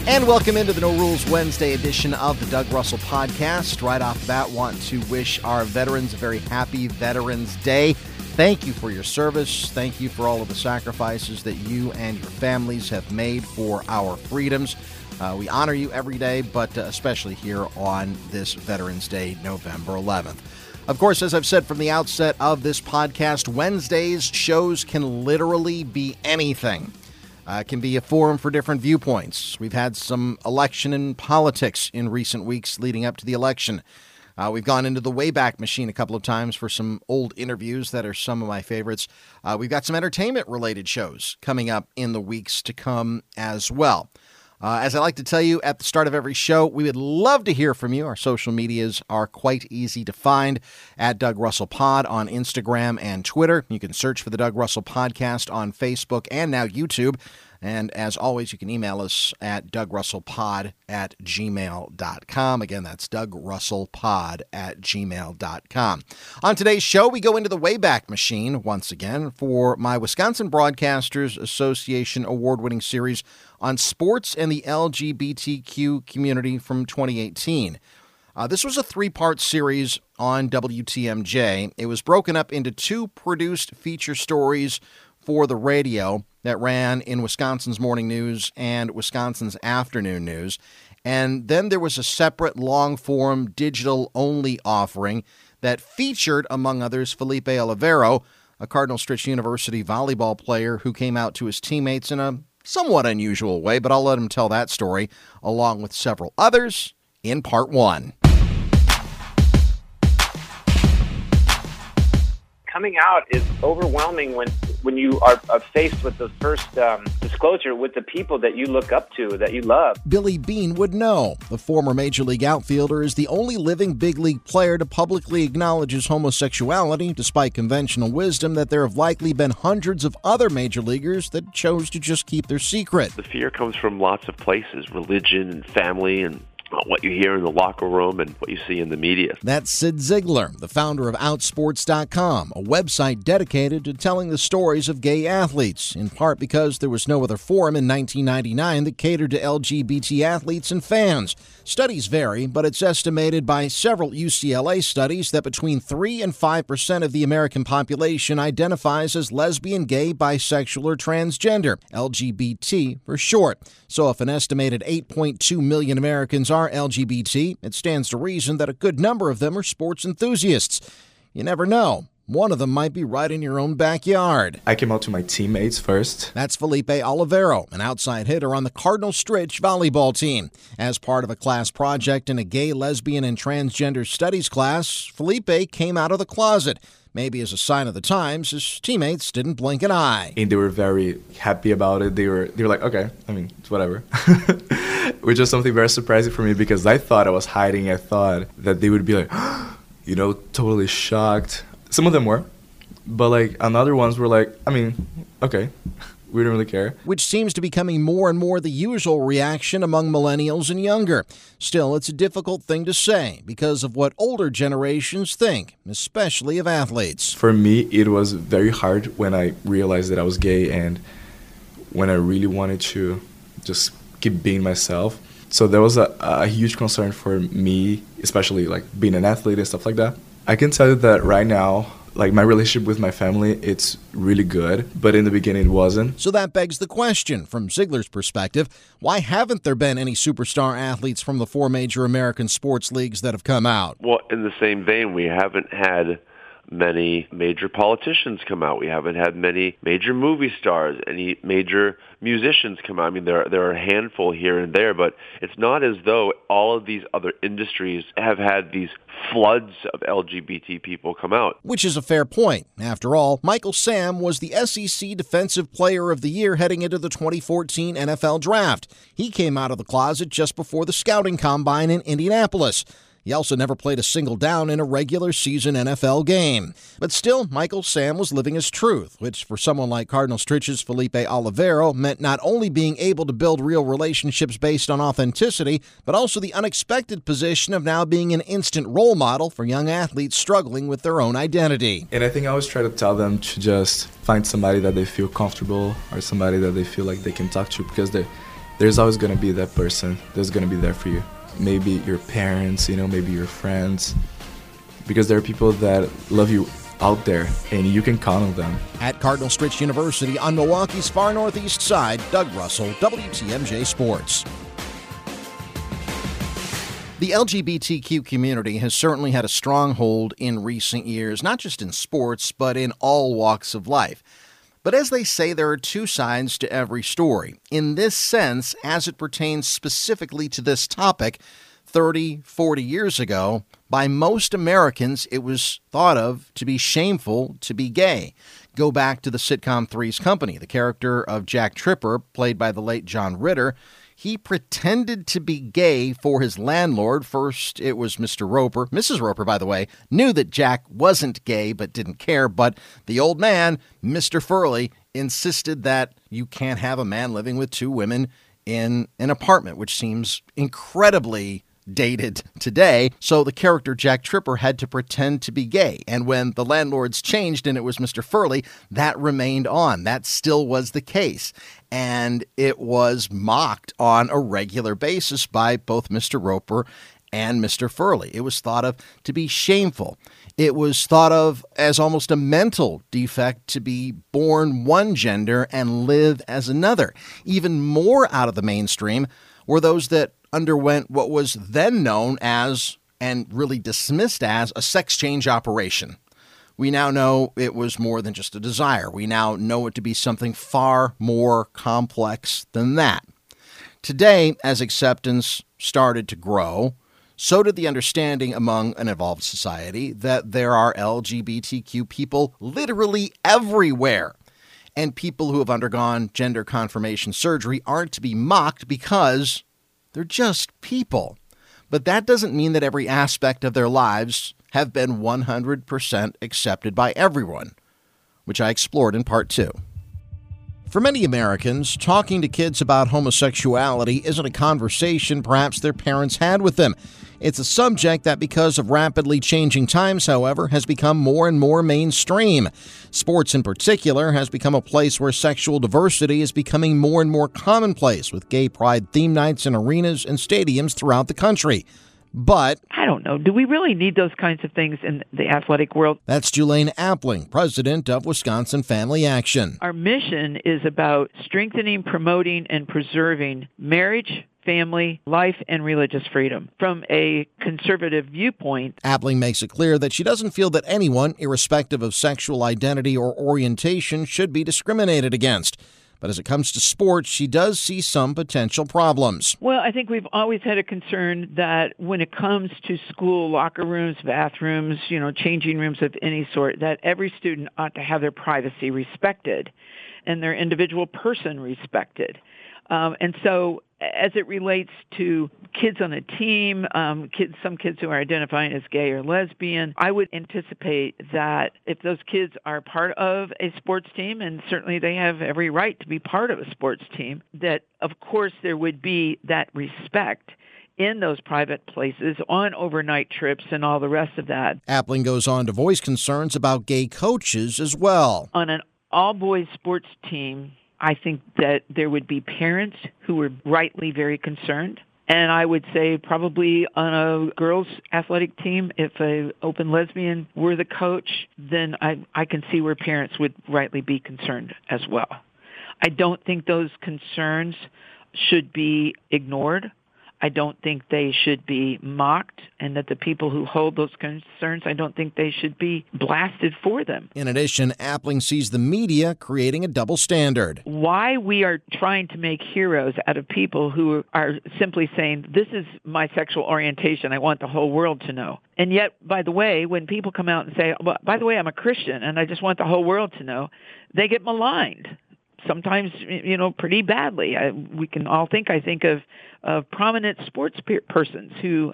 And welcome into the No Rules Wednesday edition of the Doug Russell Podcast. Right off the bat, want to wish our veterans a very happy Veterans Day. Thank you for your service. Thank you for all of the sacrifices that you and your families have made for our freedoms. We honor you every day, but especially here on this Veterans Day, November 11th. Of course, as I've said from the outset of this podcast, Wednesday's shows can literally be anything. It can be a forum for different viewpoints. We've had some election and politics in recent weeks leading up to the election. We've gone into the Wayback Machine a couple of times for some old interviews that are some of my favorites. We've got some entertainment-related shows coming up in the weeks to come as well. As I like to tell you at the start of every show, we would love to hear from you. Our social medias are quite easy to find at Doug Russell Pod on Instagram and Twitter. You can search for the Doug Russell Podcast on Facebook and now YouTube. And as always, you can email us at dougrussellpod@gmail.com. Again, that's dougrussellpod@gmail.com. On today's show, we go into the Wayback Machine once again for my Wisconsin Broadcasters Association award-winning series on sports and the LGBTQ community from 2018. This was a three-part series on WTMJ. It was broken up into two produced feature stories for the radio that ran in Wisconsin's Morning News and Wisconsin's Afternoon News. And then there was a separate long-form digital-only offering that featured, among others, Felipe Olivero, a Cardinal Stritch University volleyball player who came out to his teammates in a somewhat unusual way, but I'll let him tell that story, along with several others, in part one. Coming out is overwhelming when you are faced with the first disclosure with the people that you look up to, that you love. Billy Beane would know. The former Major League outfielder is the only living big league player to publicly acknowledge his homosexuality, despite conventional wisdom that there have likely been hundreds of other major leaguers that chose to just keep their secret. The fear comes from lots of places, religion and family and what you hear in the locker room and what you see in the media. That's Sid Ziegler, the founder of Outsports.com, a website dedicated to telling the stories of gay athletes, in part because there was no other forum in 1999 that catered to LGBT athletes and fans. Studies vary, but it's estimated by several UCLA studies that between 3 and 5% of the American population identifies as lesbian, gay, bisexual, or transgender, LGBT for short. So if an estimated 8.2 million Americans are LGBT, it stands to reason that a good number of them are sports enthusiasts. You never know. One of them might be right in your own backyard. I came out to my teammates first. That's Felipe Olivero, an outside hitter on the Cardinal Stritch volleyball team. As part of a class project in a gay, lesbian, and transgender studies class, Felipe came out of the closet. Maybe as a sign of the times, his teammates didn't blink an eye. And they were very happy about it. They were like, okay, I mean, it's whatever. Which was something very surprising for me because I thought I was hiding. I thought that they would be like, totally shocked. Some of them were, but another ones were like, I mean, okay, we don't really care. Which seems to be becoming more and more the usual reaction among millennials and younger. Still, it's a difficult thing to say because of what older generations think, especially of athletes. For me, it was very hard when I realized that I was gay and when I really wanted to just keep being myself. So there was a huge concern for me, especially being an athlete and stuff like that. I can tell you that right now, my relationship with my family, it's really good, but in the beginning it wasn't. So that begs the question, from Ziegler's perspective, why haven't there been any superstar athletes from the 4 major American sports leagues that have come out? Well, in the same vein, we haven't had many major politicians come out. We haven't had many major movie stars, any major musicians come out. I mean, there are a handful here and there, but it's not as though all of these other industries have had these floods of LGBT people come out. Which is a fair point. After all, Michael Sam was the SEC Defensive Player of the Year heading into the 2014 NFL Draft. He came out of the closet just before the scouting combine in Indianapolis. He also never played a single down in a regular season NFL game. But still, Michael Sam was living his truth, which for someone like Cardinal Stritch's Felipe Olivero meant not only being able to build real relationships based on authenticity, but also the unexpected position of now being an instant role model for young athletes struggling with their own identity. And I think I always try to tell them to just find somebody that they feel comfortable or somebody that they feel like they can talk to, because there's always going to be that person that's going to be there for you. Maybe your parents, maybe your friends, because there are people that love you out there, and you can count on them. At Cardinal Stritch University on Milwaukee's far northeast side, Doug Russell, WTMJ Sports. The LGBTQ community has certainly had a strong hold in recent years, not just in sports, but in all walks of life. But as they say, there are two sides to every story. In this sense, as it pertains specifically to this topic, 30, 40 years ago, by most Americans, it was thought of to be shameful to be gay. Go back to the sitcom Three's Company. The character of Jack Tripper, played by the late John Ritter, he pretended to be gay for his landlord. First, it was Mr. Roper. Mrs. Roper, by the way, knew that Jack wasn't gay but didn't care. But the old man, Mr. Furley, insisted that you can't have a man living with two women in an apartment, which seems incredibly dated today. So the character Jack Tripper had to pretend to be gay. And when the landlords changed and it was Mr. Furley, that remained on. That still was the case. And it was mocked on a regular basis by both Mr. Roper and Mr. Furley. It was thought of to be shameful. It was thought of as almost a mental defect to be born one gender and live as another. Even more out of the mainstream were those that underwent what was then known as, and really dismissed as, a sex change operation. We now know it was more than just a desire. We now know it to be something far more complex than that. Today, as acceptance started to grow, so did the understanding among an evolved society that there are LGBTQ people literally everywhere. And people who have undergone gender confirmation surgery aren't to be mocked because they're just people. But that doesn't mean that every aspect of their lives have been 100% accepted by everyone, which I explored in part 2. For many Americans, talking to kids about homosexuality isn't a conversation perhaps their parents had with them. It's a subject that, because of rapidly changing times, however, has become more and more mainstream. Sports in particular has become a place where sexual diversity is becoming more and more commonplace, with gay pride theme nights in arenas and stadiums throughout the country. But I don't know. Do we really need those kinds of things in the athletic world? That's Julaine Appling, president of Wisconsin Family Action. Our mission is about strengthening, promoting, and preserving marriage, family, life, and religious freedom. From a conservative viewpoint, Appling makes it clear that she doesn't feel that anyone, irrespective of sexual identity or orientation, should be discriminated against. But as it comes to sports, she does see some potential problems. Well, I think we've always had a concern that when it comes to school locker rooms, bathrooms, changing rooms of any sort, that every student ought to have their privacy respected and their individual person respected. And so as it relates to kids on a team, some kids who are identifying as gay or lesbian, I would anticipate that if those kids are part of a sports team, and certainly they have every right to be part of a sports team, that of course there would be that respect in those private places, on overnight trips and all the rest of that. Appling goes on to voice concerns about gay coaches as well. On an all-boys sports team, I think that there would be parents who were rightly very concerned. And I would say probably on a girls' athletic team, if an open lesbian were the coach, then I can see where parents would rightly be concerned as well. I don't think those concerns should be ignored. I don't think they should be mocked, and that the people who hold those concerns, I don't think they should be blasted for them. In addition, Appling sees the media creating a double standard. Why we are trying to make heroes out of people who are simply saying, this is my sexual orientation, I want the whole world to know. And yet, by the way, when people come out and say, well, by the way, I'm a Christian and I just want the whole world to know, they get maligned. Sometimes, pretty badly. We can all think, I think, of prominent sports persons who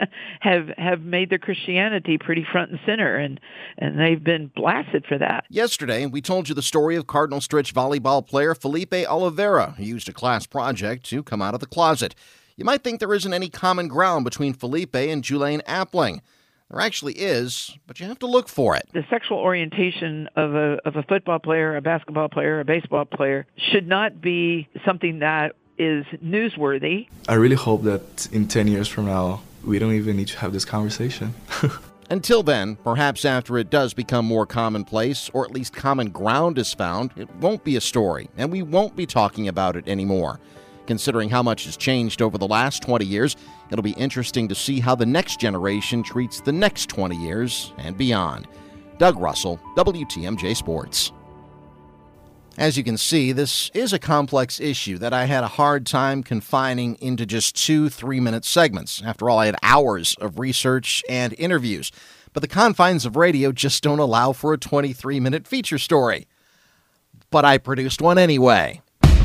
have made their Christianity pretty front and center, and they've been blasted for that. Yesterday, we told you the story of Cardinal Stritch volleyball player Felipe Oliveira, who used a class project to come out of the closet. You might think there isn't any common ground between Felipe and Julaine Appling. There actually is, but you have to look for it. The sexual orientation of a football player, a basketball player, a baseball player should not be something that is newsworthy. I really hope that in 10 years from now, we don't even need to have this conversation. Until then, perhaps after it does become more commonplace, or at least common ground is found, it won't be a story, and we won't be talking about it anymore. Considering how much has changed over the last 20 years, it'll be interesting to see how the next generation treats the next 20 years and beyond. Doug Russell, WTMJ Sports. As you can see, this is a complex issue that I had a hard time confining into just 2 3-minute segments. After all, I had hours of research and interviews. But the confines of radio just don't allow for a 23-minute feature story. But I produced one anyway.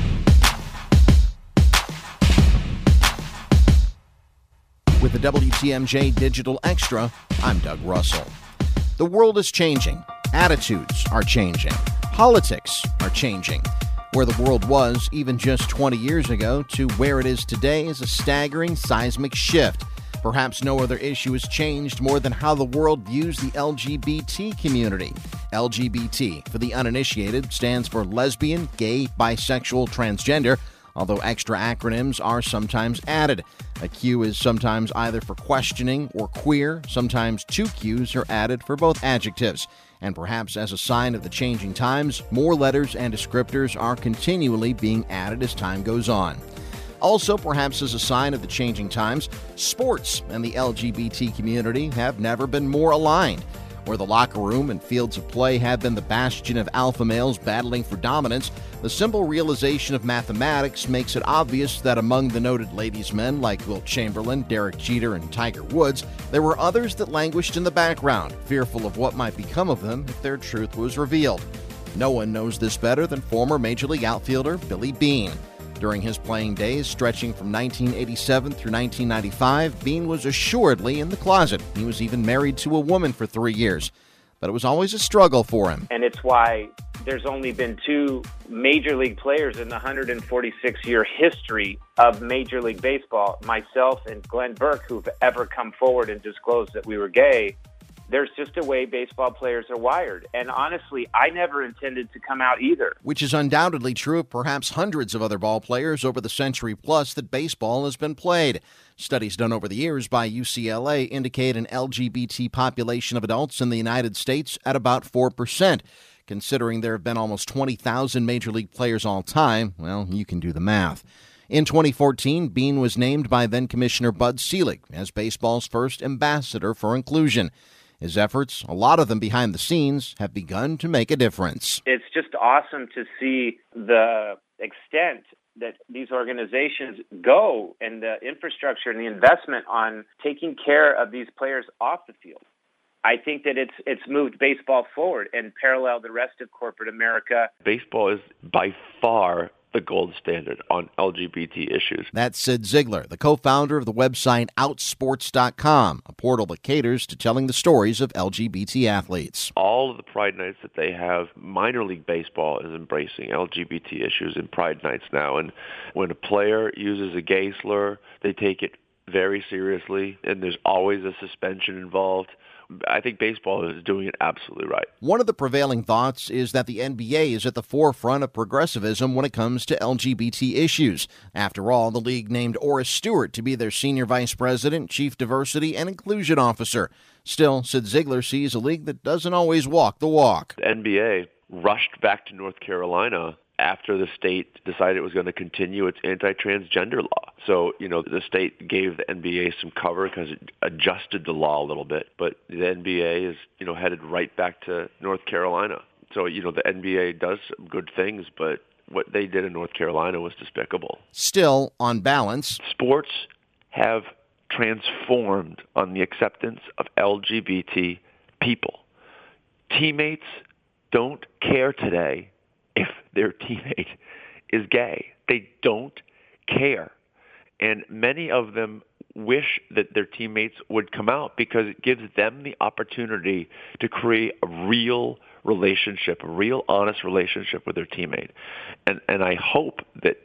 With the WTMJ Digital Extra, I'm Doug Russell. The world is changing. Attitudes are changing. Politics are changing. Where the world was even just 20 years ago to where it is today is a staggering seismic shift. Perhaps no other issue has changed more than how the world views the LGBT community. LGBT, for the uninitiated, stands for lesbian, gay, bisexual, transgender, although extra acronyms are sometimes added. A Q is sometimes either for questioning or queer. Sometimes 2 Qs are added for both adjectives. And perhaps as a sign of the changing times, more letters and descriptors are continually being added as time goes on. Also, perhaps as a sign of the changing times, sports and the LGBT community have never been more aligned. Where the locker room and fields of play have been the bastion of alpha males battling for dominance, the simple realization of mathematics makes it obvious that among the noted ladies' men like Wilt Chamberlain, Derek Jeter, and Tiger Woods, there were others that languished in the background, fearful of what might become of them if their truth was revealed. No one knows this better than former Major League outfielder Billy Beane. During his playing days, stretching from 1987 through 1995, Beane was assuredly in the closet. He was even married to a woman for 3 years. But it was always a struggle for him. And it's why there's only been 2 Major League players in the 146-year history of Major League Baseball, myself and Glenn Burke, who've ever come forward and disclosed that we were gay. There's just a way baseball players are wired. And honestly, I never intended to come out either. Which is undoubtedly true of perhaps hundreds of other ball players over the century plus that baseball has been played. Studies done over the years by UCLA indicate an LGBT population of adults in the United States at about 4%. Considering there have been almost 20,000 Major League players all time, well, you can do the math. In 2014, Beane was named by then-Commissioner Bud Selig as baseball's first ambassador for inclusion. His efforts, a lot of them behind the scenes, have begun to make a difference. It's just awesome to see the extent that these organizations go and the infrastructure and the investment on taking care of these players off the field. I think that it's moved baseball forward and paralleled the rest of corporate America. Baseball is by far the gold standard on LGBT issues. That's Sid Ziegler, the co-founder of the website Outsports.com, a portal that caters to telling the stories of LGBT athletes. All of the Pride Nights that they have, minor league baseball is embracing LGBT issues in Pride Nights now. And when a player uses a gay slur, they take it very seriously, and there's always a suspension involved. I think baseball is doing it absolutely right. One of the prevailing thoughts is that the NBA is at the forefront of progressivism when it comes to LGBT issues. After all, the league named Oris Stewart to be their senior vice president, chief diversity and inclusion officer. Still, Sid Ziegler sees a league that doesn't always walk the walk. The NBA rushed back to North Carolina after the state decided it was going to continue its anti-transgender law. So, the state gave the NBA some cover because it adjusted the law a little bit. But the NBA is, headed right back to North Carolina. So, the NBA does some good things, but what they did in North Carolina was despicable. Still, on balance, sports have transformed on the acceptance of LGBT people. Teammates don't care today if their teammate is gay. They don't care. And many of them wish that their teammates would come out because it gives them the opportunity to create a real relationship, a real honest relationship with their teammate. And I hope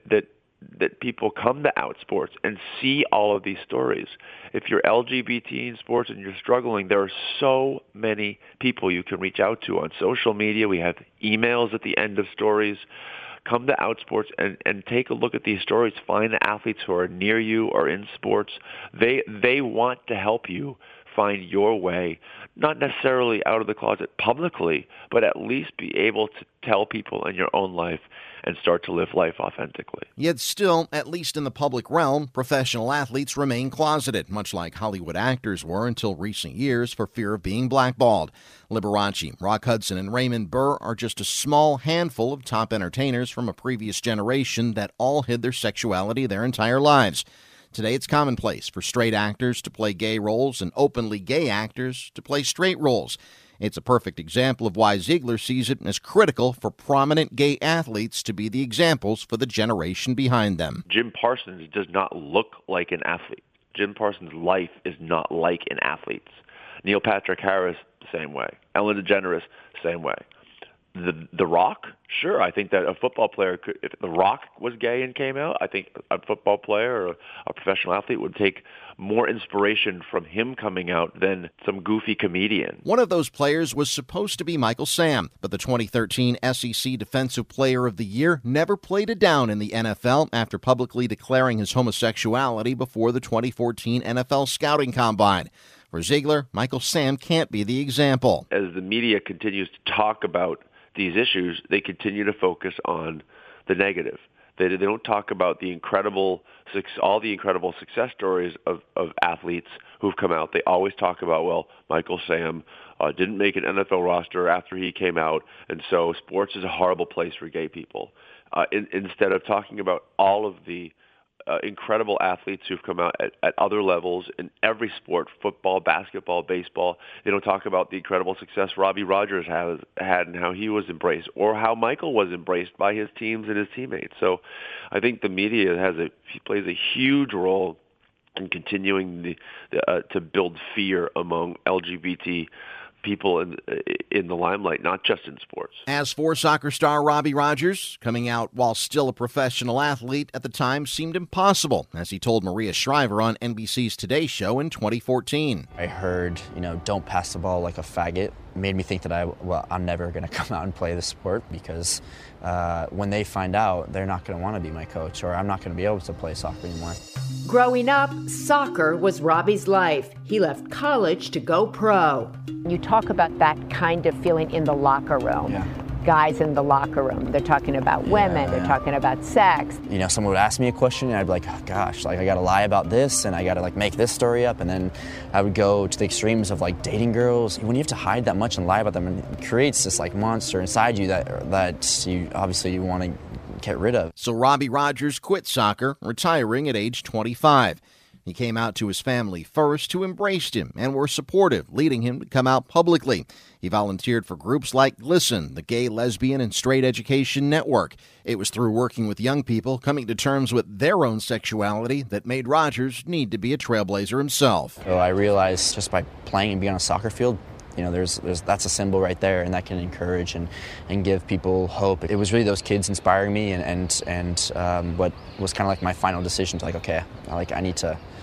that people come to Outsports and see all of these stories. If you're LGBT in sports and you're struggling, there are so many people you can reach out to on social media. We have emails at the end of stories. come to Outsports and take a look at these stories. Find the athletes who are near you or in sports. They want to help you find your way, not necessarily out of the closet publicly, but at least be able to tell people in your own life and start to live life authentically. Yet still, at least in the public realm, professional athletes remain closeted, much like Hollywood actors were until recent years for fear of being blackballed. Liberace, Rock Hudson, and Raymond Burr are just a small handful of top entertainers from a previous generation that all hid their sexuality their entire lives. Today, it's commonplace for straight actors to play gay roles and openly gay actors to play straight roles. It's a perfect example of why Ziegler sees it as critical for prominent gay athletes to be the examples for the generation behind them. Jim Parsons does not look like an athlete. Jim Parsons' life is not like an athlete's. Neil Patrick Harris, same way. Ellen DeGeneres, same way. The Rock, sure. I think that a football player could, if The Rock was gay and came out, I think a football player or a professional athlete would take more inspiration from him coming out than some goofy comedian. One of those players was supposed to be Michael Sam, but the 2013 SEC Defensive Player of the Year never played it down in the NFL after publicly declaring his homosexuality before the 2014 NFL Scouting Combine. For Ziegler, Michael Sam can't be the example. As the media continues to talk about these issues, they continue to focus on the negative. They don't talk about all the incredible success stories of athletes who've come out. They always talk about, well, Michael Sam didn't make an NFL roster after he came out, and so sports is a horrible place for gay people. Instead of talking about all of the incredible athletes who've come out at other levels in every sport, football, basketball, baseball. They don't talk about the incredible success Robbie Rogers has had and how he was embraced, or how Michael was embraced by his teams and his teammates. So I think the media plays a huge role in continuing to build fear among LGBT people in the limelight, not just in sports. As for soccer star Robbie Rogers, coming out while still a professional athlete at the time seemed impossible, as he told Maria Shriver on NBC's Today Show in 2014. I heard, don't pass the ball like a faggot. It made me think that I'm never going to come out and play the sport, because when they find out, they're not going to want to be my coach, or I'm not going to be able to play soccer anymore. Growing up, soccer was Robbie's life. He left college to go pro. You talk about that kind of feeling in the locker room. Yeah. Guys in the locker room, they're talking about women, they're talking about sex. Someone would ask me a question and I'd be like, oh gosh, I gotta lie about this and I gotta make this story up, and then I would go to the extremes of dating girls. When you have to hide that much and lie about them, it creates this monster inside you that you obviously want to get rid of. So Robbie Rogers quit soccer, retiring at age 25. He came out to his family first, who embraced him and were supportive, leading him to come out publicly. He volunteered for groups like GLSEN, the Gay, Lesbian, and Straight Education Network. It was through working with young people coming to terms with their own sexuality that made Rogers need to be a trailblazer himself. So I realized just by playing and being on a soccer field, that's a symbol right there, and that can encourage and give people hope. It was really those kids inspiring me, and what was kind of my final decision to okay, I need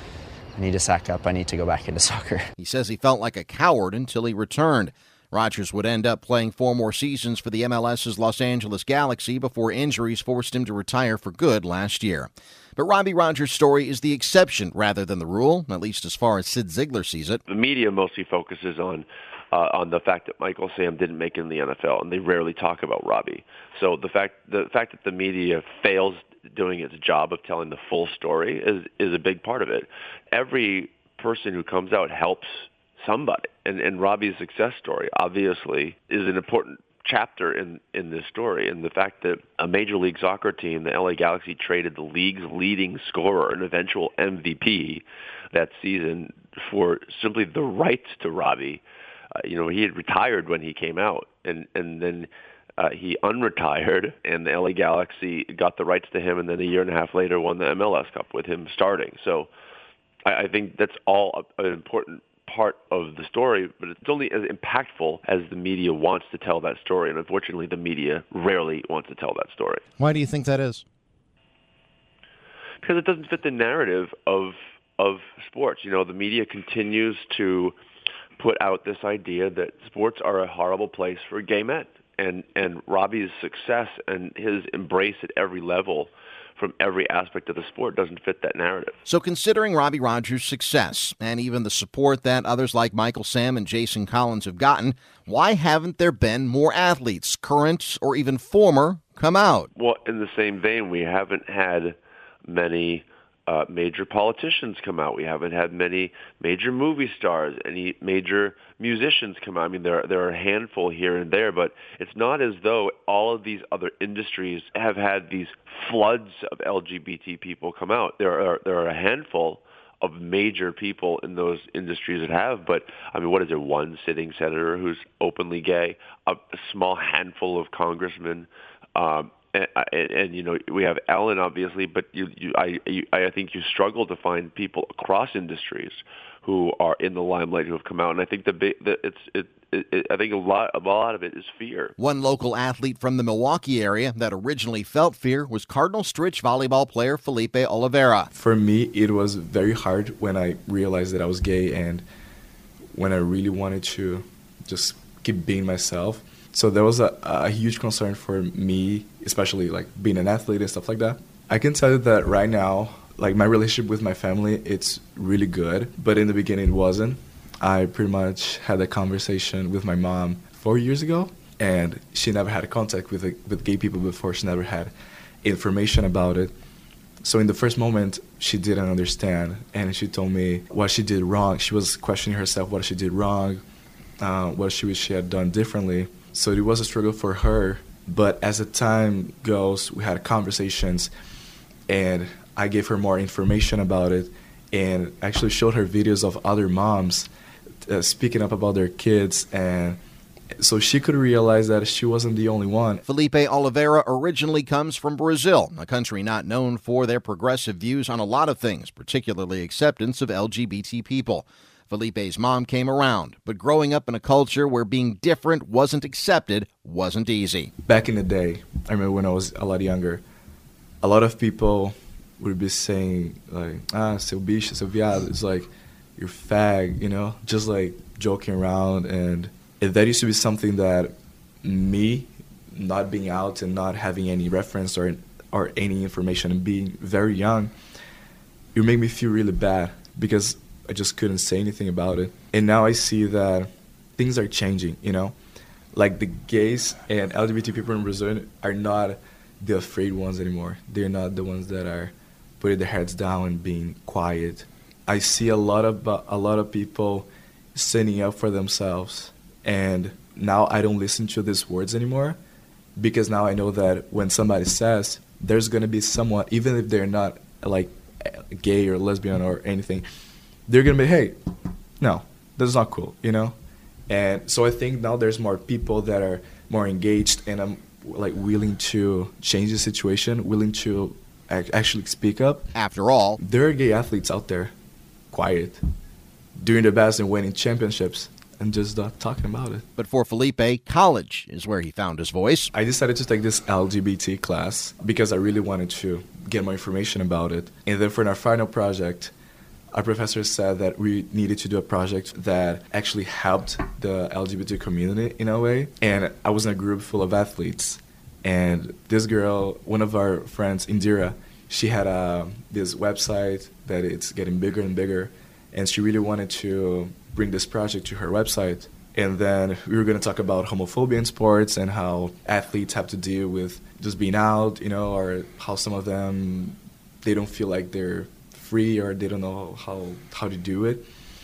to sack up. I need to go back into soccer. He says he felt like a coward until he returned. Rogers would end up playing 4 more seasons for the MLS's Los Angeles Galaxy before injuries forced him to retire for good last year. But Robbie Rogers' story is the exception rather than the rule, at least as far as Sid Ziegler sees it. The media mostly focuses on the fact that Michael Sam didn't make it in the NFL, and they rarely talk about Robbie. So the fact that the media fails doing its job of telling the full story is a big part of it. Every person who comes out helps somebody, and Robbie's success story obviously is an important chapter in this story. And the fact that a Major League Soccer team, the LA Galaxy, traded the league's leading scorer, an eventual MVP that season, for simply the rights to Robbie. He had retired when he came out, and then he unretired, and the LA Galaxy got the rights to him, and then a year and a half later won the MLS Cup with him starting. So I think that's all an important part of the story, but it's only as impactful as the media wants to tell that story, and unfortunately the media rarely wants to tell that story. Why do you think that is? Because it doesn't fit the narrative of sports. The media continues to put out this idea that sports are a horrible place for gay men. And Robbie's success and his embrace at every level from every aspect of the sport doesn't fit that narrative. So considering Robbie Rogers' success and even the support that others like Michael Sam and Jason Collins have gotten, why haven't there been more athletes, current or even former, come out? Well, in the same vein, we haven't had many major politicians come out. We haven't had many major movie stars, any major musicians come out. I mean, there are a handful here and there, but it's not as though all of these other industries have had these floods of LGBT people come out. There are a handful of major people in those industries that have, but I mean, what is it? One sitting senator who's openly gay, a small handful of congressmen. And you know, we have Ellen, obviously, but I think you struggle to find people across industries who are in the limelight who have come out, and I think I think a lot of it is fear. One local athlete from the Milwaukee area that originally felt fear was Cardinal Stritch volleyball player Felipe Oliveira. For me, it was very hard when I realized that I was gay and when I really wanted to just keep being myself. So there was a huge concern for me, especially like being an athlete and stuff like that. I can tell you that right now, like my relationship with my family, it's really good. But in the beginning, it wasn't. I pretty much had a conversation with my mom 4 years ago, and she never had contact with gay people before. She never had information about it. So in the first moment, she didn't understand, and she told me what she did wrong. She was questioning herself what she did wrong, what she wished she had done differently. So it was a struggle for her, but as the time goes, we had conversations, and I gave her more information about it, and actually showed her videos of other moms speaking up about their kids, and so she could realize that she wasn't the only one. Felipe Oliveira originally comes from Brazil, a country not known for their progressive views on a lot of things, particularly acceptance of LGBT people. Felipe's mom came around, but growing up in a culture where being different wasn't accepted wasn't easy. Back in the day, I remember when I was a lot younger, a lot of people would be saying, like, seu bicho, seu viado. It's like, you're fag, you know, just like joking around. And that used to be something that me, not being out and not having any reference or any information and being very young, it would make me feel really bad because I just couldn't say anything about it. And now I see that things are changing, you know? Like the gays and LGBT people in Brazil are not the afraid ones anymore. They're not the ones that are putting their heads down and being quiet. I see a lot of people standing up for themselves. And now I don't listen to these words anymore because now I know that when somebody says, there's going to be someone, even if they're not like gay or lesbian or anything, they're going to be, hey, no, that's not cool, you know? And so I think now there's more people that are more engaged and I'm like willing to change the situation, willing to actually speak up. After all, there are gay athletes out there, quiet, doing their best and winning championships and just not talking about it. But for Felipe, college is where he found his voice. I decided to take this LGBT class because I really wanted to get more information about it. And then for our final project, our professor said that we needed to do a project that actually helped the LGBT community in a way. And I was in a group full of athletes. And this girl, one of our friends, Indira, she had this website that it's getting bigger and bigger. And she really wanted to bring this project to her website. And then we were going to talk about homophobia in sports and how athletes have to deal with just being out, you know, or how some of them, they don't feel like they're free or they don't know how to do it.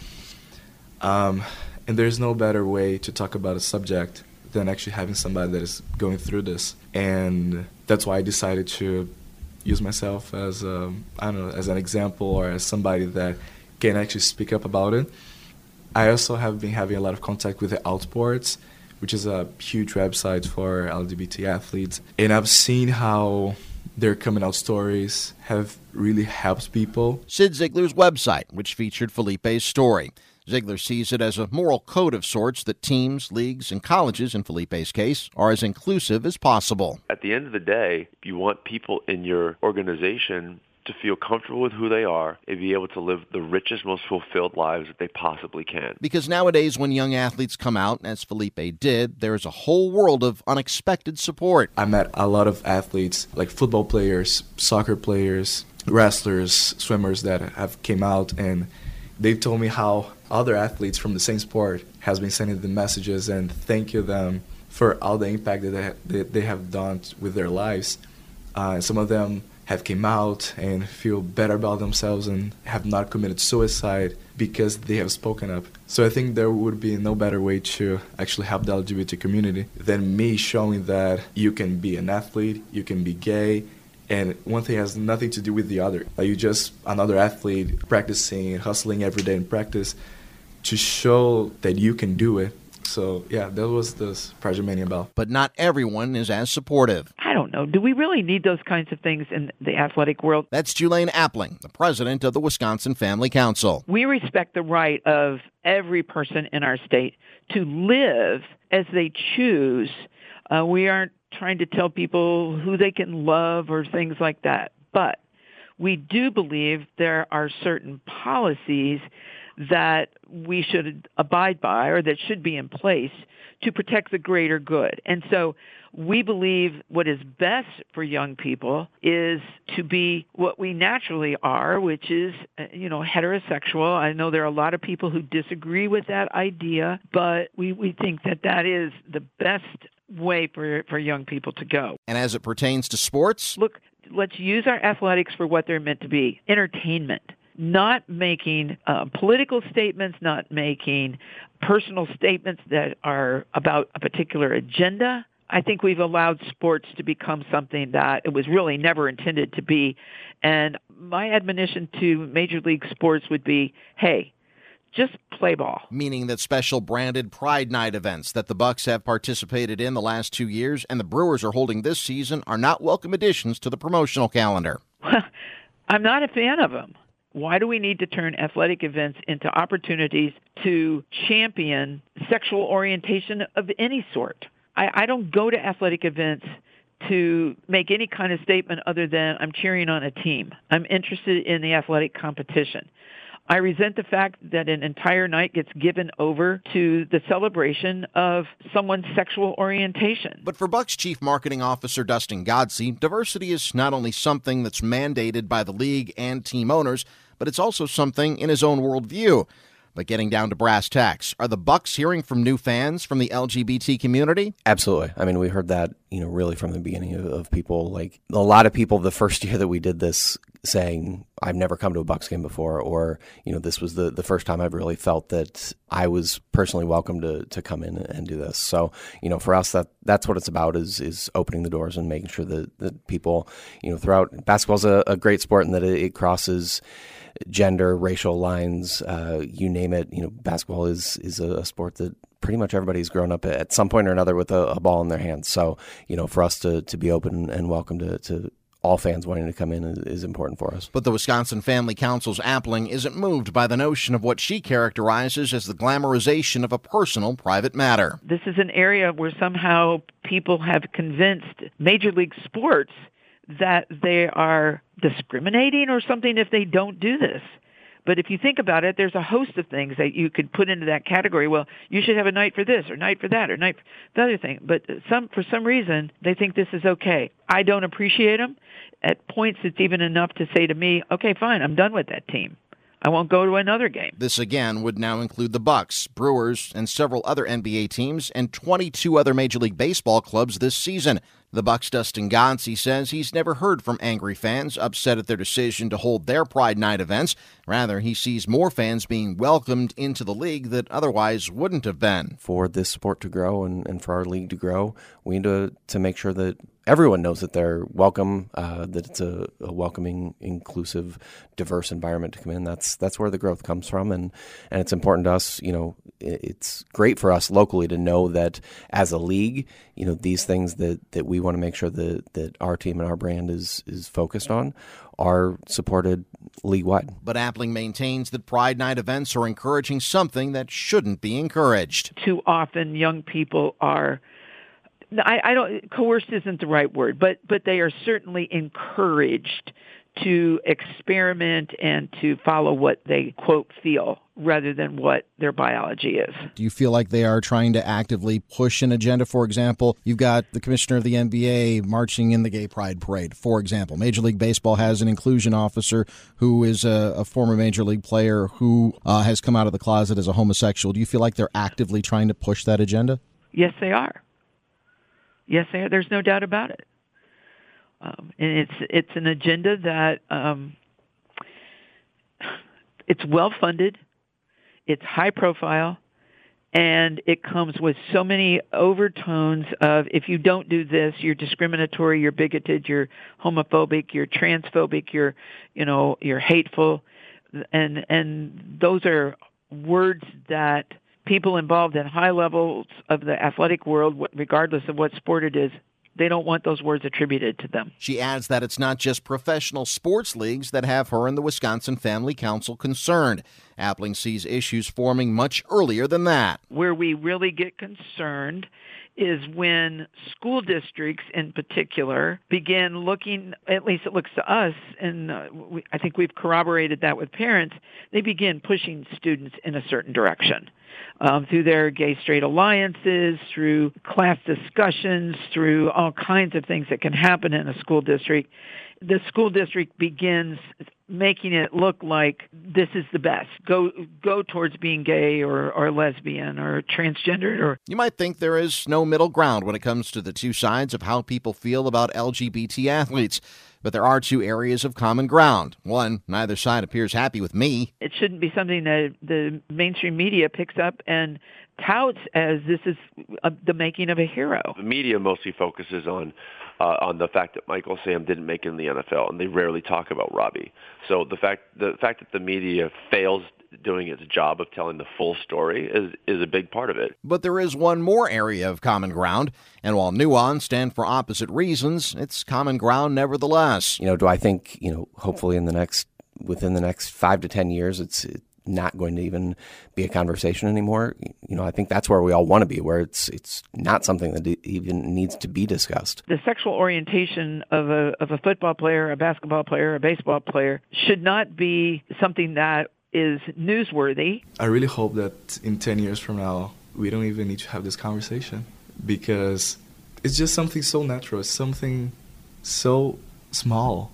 And there's no better way to talk about a subject than actually having somebody that is going through this. And that's why I decided to use myself as as an example or as somebody that can actually speak up about it. I also have been having a lot of contact with the Outsports, which is a huge website for LGBT athletes. And I've seen how their coming out stories have really helped people. Sid Ziegler's website, which featured Felipe's story. Ziegler sees it as a moral code of sorts that teams, leagues, and colleges, in Felipe's case, are as inclusive as possible. At the end of the day, you want people in your organization to feel comfortable with who they are and be able to live the richest, most fulfilled lives that they possibly can. Because nowadays when young athletes come out, as Felipe did, there is a whole world of unexpected support. I met a lot of athletes, like football players, soccer players, wrestlers, swimmers that have came out, and they've told me how other athletes from the same sport has been sending them messages and thank you them for all the impact that they have done with their lives. Some of them have came out and feel better about themselves and have not committed suicide because they have spoken up. So I think there would be no better way to actually help the LGBT community than me showing that you can be an athlete, you can be gay, and one thing has nothing to do with the other. Like you're just another athlete practicing, hustling every day in practice to show that you can do it. So, yeah, that was this Pride Mania about. But not everyone is as supportive. I don't know. Do we really need those kinds of things in the athletic world? That's Julaine Appling, the president of the Wisconsin Family Council. We respect the right of every person in our state to live as they choose. We aren't trying to tell people who they can love or things like that. But we do believe there are certain policies that we should abide by or that should be in place to protect the greater good. And so we believe what is best for young people is to be what we naturally are, which is, heterosexual. I know there are a lot of people who disagree with that idea, but we think that that is the best way for young people to go. And as it pertains to sports? Look, let's use our athletics for what they're meant to be, entertainment. Not making political statements, not making personal statements that are about a particular agenda. I think we've allowed sports to become something that it was really never intended to be. And my admonition to Major League Sports would be, hey, just play ball. Meaning that special branded Pride Night events that the Bucks have participated in the last 2 years and the Brewers are holding this season are not welcome additions to the promotional calendar. I'm not a fan of them. Why do we need to turn athletic events into opportunities to champion sexual orientation of any sort? I don't go to athletic events to make any kind of statement other than I'm cheering on a team. I'm interested in the athletic competition. I resent the fact that an entire night gets given over to the celebration of someone's sexual orientation. But for Bucks Chief Marketing Officer Dustin Godsey, diversity is not only something that's mandated by the league and team owners, but it's also something in his own worldview. But getting down to brass tacks, are the Bucks hearing from new fans from the LGBT community? Absolutely. I mean, we heard that, really from the beginning of people. Like a lot of people the first year that we did this saying, I've never come to a Bucks game before, or, this was the first time I've really felt that I was personally welcome to come in and do this. So, for us, that's what it's about is opening the doors and making sure that people, throughout, basketball's a great sport and that it crosses gender, racial lines, you name it. Basketball is a sport that pretty much everybody's grown up at some point or another with a ball in their hands. So, for us to be open and welcome to all fans wanting to come in is important for us. But the Wisconsin Family Council's Appling isn't moved by the notion of what she characterizes as the glamorization of a personal, private matter. This is an area where somehow people have convinced Major League Sports that they are discriminating or something if they don't do this. But if you think about it, there's a host of things that you could put into that category. Well, you should have a night for this or night for that or night for the other thing. But for some reason, they think this is okay. I don't appreciate them. At points, it's even enough to say to me, okay, fine, I'm done with that team. I won't go to another game. This again would now include the Bucks, Brewers, and several other NBA teams and 22 other Major League Baseball clubs this season. The Bucks' Dustin Godsey says he's never heard from angry fans upset at their decision to hold their Pride Night events. Rather, he sees more fans being welcomed into the league that otherwise wouldn't have been. For this sport to grow and for our league to grow, we need to make sure that everyone knows that they're welcome, that it's a welcoming, inclusive, diverse environment to come in. That's where the growth comes from, and it's important to us. It's great for us locally to know that as a league, these things that we want to make sure that our team and our brand is focused on are supported league-wide. But Appling maintains that Pride Night events are encouraging something that shouldn't be encouraged. Too often young people are, I don't, coerced isn't the right word, but they are certainly encouraged to experiment and to follow what they, quote, feel rather than what their biology is. Do you feel like they are trying to actively push an agenda? For example, you've got the commissioner of the NBA marching in the Gay Pride Parade, for example. Major League Baseball has an inclusion officer who is a former Major League player who has come out of the closet as a homosexual. Do you feel like they're actively trying to push that agenda? Yes, they are. Yes, they are. There's no doubt about it. And it's an agenda that it's well-funded, it's high-profile, and it comes with so many overtones of if you don't do this, you're discriminatory, you're bigoted, you're homophobic, you're transphobic, you're hateful, and those are words that people involved in high levels of the athletic world, regardless of what sport it is, they don't want those words attributed to them. She adds that it's not just professional sports leagues that have her and the Wisconsin Family Council concerned. Appling sees issues forming much earlier than that. Where we really get concerned is when school districts in particular begin looking, at least it looks to us, and I think we've corroborated that with parents, they begin pushing students in a certain direction. Through their gay-straight alliances, through class discussions, through all kinds of things that can happen in a school district. The school district begins making it look like this is the best. Go towards being gay or lesbian or transgendered. Or you might think there is no middle ground when it comes to the two sides of how people feel about LGBT athletes. But there are two areas of common ground. One, neither side appears happy with me. It shouldn't be something that the mainstream media picks up and touts as this is the making of a hero. The media mostly focuses on the fact that Michael Sam didn't make it in the NFL, and they rarely talk about Robbie. So the fact that the media fails doing its job of telling the full story is a big part of it. But there is one more area of common ground, and while nuanced and for opposite reasons, it's common ground nevertheless. Do I think, hopefully within the next 5 to 10 years, it's not going to even be a conversation anymore. I think that's where we all want to be, where it's not something that even needs to be discussed. The sexual orientation of a football player, a basketball player, a baseball player should not be something that is newsworthy. I really hope that in 10 years from now, we don't even need to have this conversation, because it's just something so natural. It's something so small,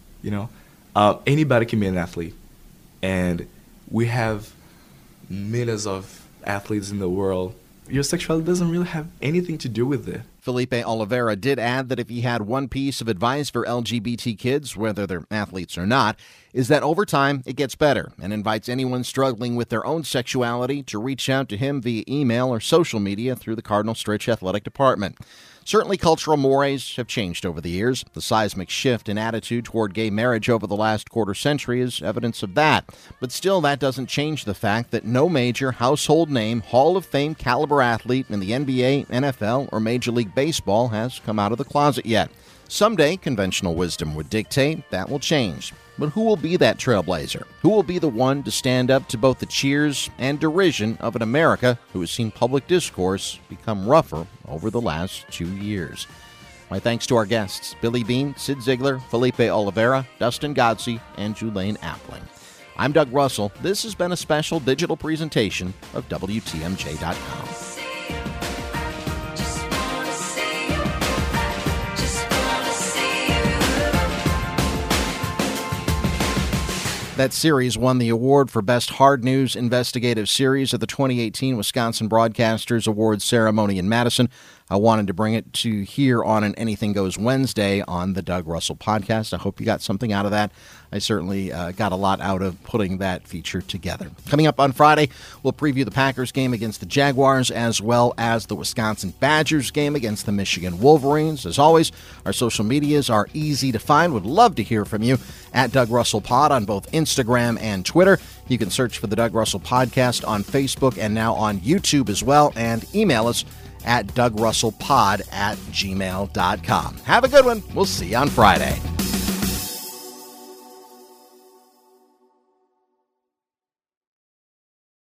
Anybody can be an athlete, and we have millions of athletes in the world. Your sexuality doesn't really have anything to do with it. Felipe Oliveira did add that if he had one piece of advice for LGBT kids, whether they're athletes or not, is that over time it gets better, and invites anyone struggling with their own sexuality to reach out to him via email or social media through the Cardinal Stritch Athletic Department. Certainly cultural mores have changed over the years. The seismic shift in attitude toward gay marriage over the last quarter century is evidence of that. But still, that doesn't change the fact that no major household name, Hall of Fame caliber athlete in the NBA, NFL, or Major League Baseball has come out of the closet yet. Someday, conventional wisdom would dictate that will change. But who will be that trailblazer? Who will be the one to stand up to both the cheers and derision of an America who has seen public discourse become rougher over the last 2 years? My thanks to our guests, Billy Beane, Sid Ziegler, Felipe Oliveira, Dustin Godsey, and Julaine Appling. I'm Doug Russell. This has been a special digital presentation of WTMJ.com. That series won the award for Best Hard News Investigative Series at the 2018 Wisconsin Broadcasters Awards ceremony in Madison. I wanted to bring it to here on an Anything Goes Wednesday on the Doug Russell Podcast. I hope you got something out of that. I certainly got a lot out of putting that feature together. Coming up on Friday, we'll preview the Packers game against the Jaguars as well as the Wisconsin Badgers game against the Michigan Wolverines. As always, our social medias are easy to find. Would love to hear from you at Doug Russell Pod on both Instagram and Twitter. You can search for the Doug Russell Podcast on Facebook and now on YouTube as well, and email us at DougRussellPod@gmail.com. Have a good one. We'll see you on Friday.